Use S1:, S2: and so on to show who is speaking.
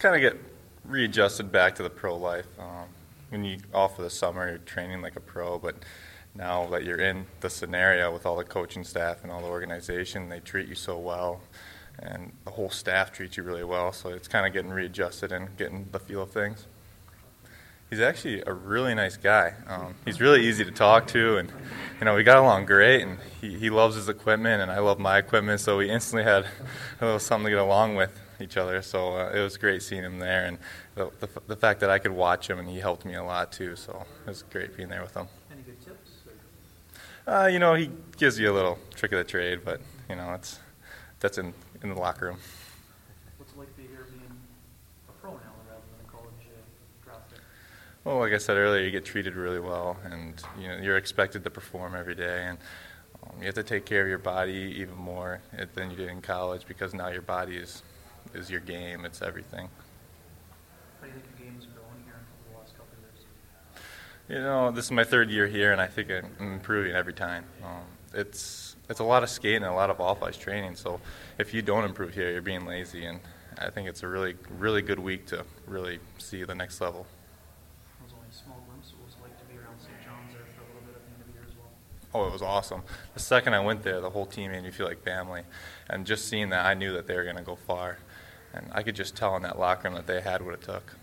S1: kind of get readjusted back to the pro life. When you off for the summer, you're training like a pro, but now that you're in the scenario with all the coaching staff and all the organization, they treat you so well, and the whole staff treats you really well. So it's kind of getting readjusted and getting the feel of things. He's actually a really nice guy. He's really easy to talk to, and we got along great. And he loves his equipment, and I love my equipment, so we instantly had a little something to get along with each other. So it was great seeing him there, and the fact that I could watch him, and he helped me a lot too. So it was great being there with him.
S2: Any good tips?
S1: He gives you a little trick of the trade, but that's in the locker room.
S2: What's it like to be here being a pro now rather than a college draft pick?
S1: Well, like I said earlier, you get treated really well, and you're expected to perform every day, and you have to take care of your body even more than you did in college, because now your body is your game. It's everything.
S2: How do you think your game is growing here over the last couple of years?
S1: This is my third year here, and I think I'm improving every time. It's a lot of skating and a lot of off-ice training, so if you don't improve here, you're being lazy, and I think it's a really, really good week to really see the next level.
S2: It was only a small glimpse of what it was like to be around St. John's there for a little bit at the end of the year as well.
S1: Oh, it was awesome. The second I went there, the whole team made me feel like family, and just seeing that, I knew that they were going to go far, and I could just tell in that locker room that they had what it took.